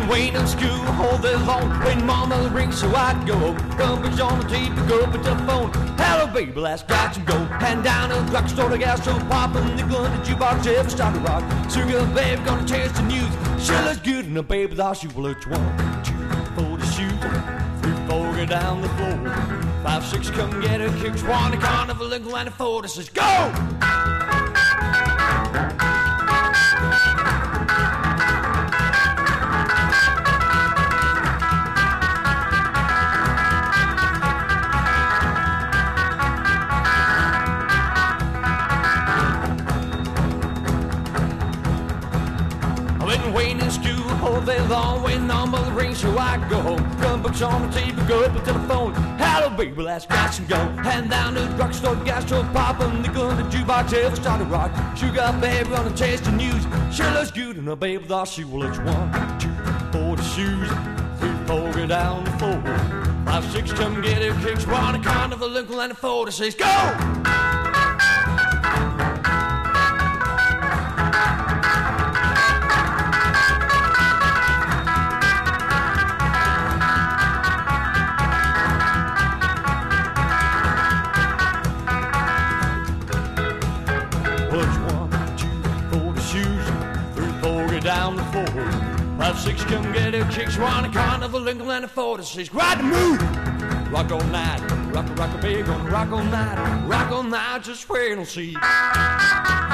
waiting in school all day long, waiting mama rings so I go home. Company's on the TV, go up at the phone. Hello baby, let's got some gold. Hand down at the drugstore, the gas still popping. Nickel in the jukebox, ever start to rock. Sugar babe, gonna change the news. She looks good in the baby doll. She will look 1, 2, 4 to shoot. 3, 4 go down the floor. 5, 6 come get her kicks. 1 the carnival and go and 4 that says go. Waiting in school all day long, waiting on the ring so I can go home. Gun books on the TV, go up to the phone. Hello baby, let's got some go. Hand down to the drugstore, gas still popping. Nickel in the jukebox, ever start to rock. Sugar baby, gonna taste the news. She looks good in her baby doll. She will look 1, 2, 4 the shoes. 3, 4 go down the floor. 5, 6 come get her kicks. 1 a carnival, Nickel and 4 that says go. Down the floor. 5, 6 come get her kicks. 1 a carnival, Lincoln and 4 that says ride the move. Rock all night, rock a baby, gonna rock all night, just wait and see.